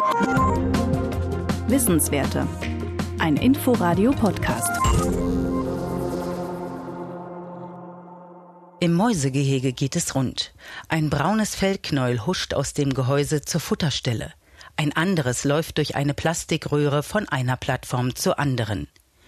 Wissenswerte. Ein Info-Radio-Podcast. Im Mäusegehege geht es rund. Ein braunes Fellknäuel huscht aus dem Gehäuse zur Futterstelle. Ein anderes läuft durch eine Plastikröhre von einer Plattform zur anderen.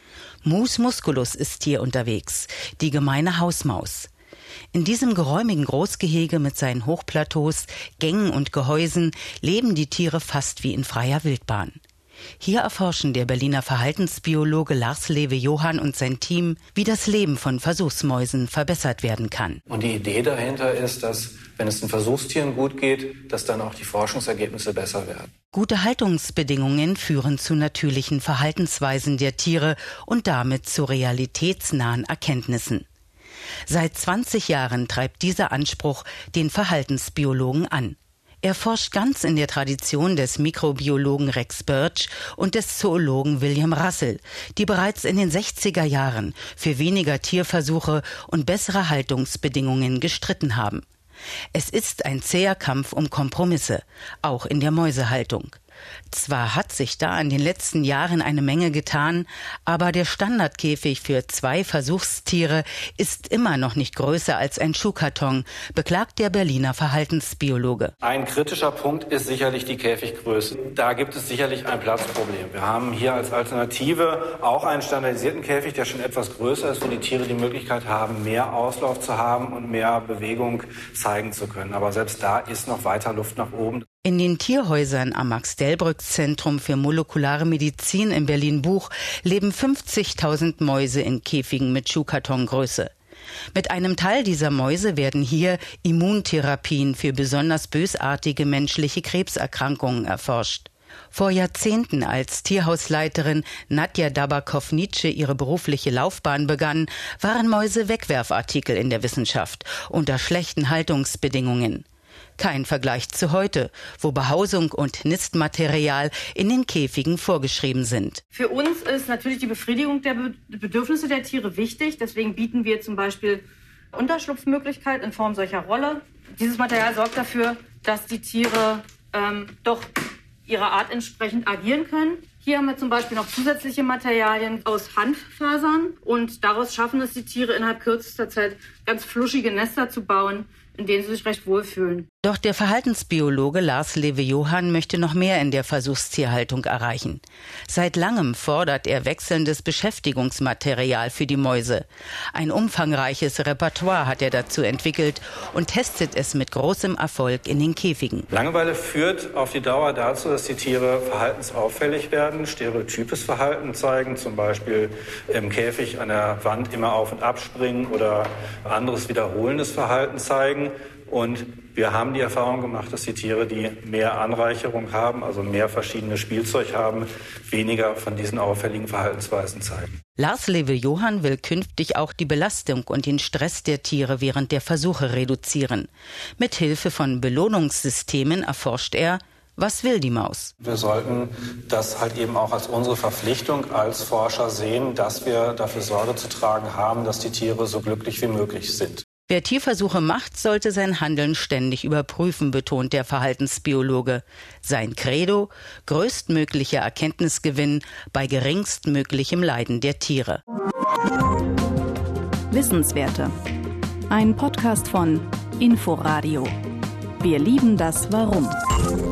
Mus musculus ist hier unterwegs, die gemeine Hausmaus. In diesem geräumigen Großgehege mit seinen Hochplateaus, Gängen und Gehäusen leben die Tiere fast wie in freier Wildbahn. Hier erforschen der Berliner Verhaltensbiologe Lars Lewe-Johann und sein Team, wie das Leben von Versuchsmäusen verbessert werden kann. Und die Idee dahinter ist, dass, wenn es den Versuchstieren gut geht, dass dann auch die Forschungsergebnisse besser werden. Gute Haltungsbedingungen führen zu natürlichen Verhaltensweisen der Tiere und damit zu realitätsnahen Erkenntnissen. Seit 20 Jahren treibt dieser Anspruch den Verhaltensbiologen an. Er forscht ganz in der Tradition des Mikrobiologen Rex Birch und des Zoologen William Russell, die bereits in den 60er Jahren für weniger Tierversuche und bessere Haltungsbedingungen gestritten haben. Es ist ein zäher Kampf um Kompromisse, auch in der Mäusehaltung. Zwar hat sich da in den letzten Jahren eine Menge getan, aber der Standardkäfig für 2 Versuchstiere ist immer noch nicht größer als ein Schuhkarton, beklagt der Berliner Verhaltensbiologe. Ein kritischer Punkt ist sicherlich die Käfiggröße. Da gibt es sicherlich ein Platzproblem. Wir haben hier als Alternative auch einen standardisierten Käfig, der schon etwas größer ist, wo die Tiere die Möglichkeit haben, mehr Auslauf zu haben und mehr Bewegung zeigen zu können. Aber selbst da ist noch weiter Luft nach oben. In den Tierhäusern am Max-Delbrück-Zentrum für molekulare Medizin in Berlin-Buch leben 50.000 Mäuse in Käfigen mit Schuhkartongröße. Mit einem Teil dieser Mäuse werden hier Immuntherapien für besonders bösartige menschliche Krebserkrankungen erforscht. Vor Jahrzehnten, als Tierhausleiterin Nadja Dabakow-Nietzsche ihre berufliche Laufbahn begann, waren Mäuse Wegwerfartikel in der Wissenschaft unter schlechten Haltungsbedingungen. Kein Vergleich zu heute, wo Behausung und Nistmaterial in den Käfigen vorgeschrieben sind. Für uns ist natürlich die Befriedigung der Bedürfnisse der Tiere wichtig. Deswegen bieten wir zum Beispiel Unterschlupfmöglichkeit in Form solcher Rolle. Dieses Material sorgt dafür, dass die Tiere doch ihrer Art entsprechend agieren können. Hier haben wir zum Beispiel noch zusätzliche Materialien aus Hanffasern und daraus schaffen es die Tiere innerhalb kürzester Zeit ganz fluschige Nester zu bauen, in denen sie sich recht wohlfühlen. Doch der Verhaltensbiologe Lars Lewe-Johann möchte noch mehr in der Versuchstierhaltung erreichen. Seit langem fordert er wechselndes Beschäftigungsmaterial für die Mäuse. Ein umfangreiches Repertoire hat er dazu entwickelt und testet es mit großem Erfolg in den Käfigen. Langeweile führt auf die Dauer dazu, dass die Tiere verhaltensauffällig werden, stereotypes Verhalten zeigen, zum Beispiel im Käfig an der Wand immer auf und abspringen oder anderes wiederholendes Verhalten zeigen. Und wir haben die Erfahrung gemacht, dass die Tiere, die mehr Anreicherung haben, also mehr verschiedenes Spielzeug haben, weniger von diesen auffälligen Verhaltensweisen zeigen. Lars Lewe-Johann will künftig auch die Belastung und den Stress der Tiere während der Versuche reduzieren. Mit Hilfe von Belohnungssystemen erforscht er, was will die Maus? Wir sollten das halt eben auch als unsere Verpflichtung als Forscher sehen, dass wir dafür Sorge zu tragen haben, dass die Tiere so glücklich wie möglich sind. Wer Tierversuche macht, sollte sein Handeln ständig überprüfen, betont der Verhaltensbiologe. Sein Credo: größtmöglicher Erkenntnisgewinn bei geringstmöglichem Leiden der Tiere. Wissenswerte. Ein Podcast von Info-Radio. Wir lieben das Warum.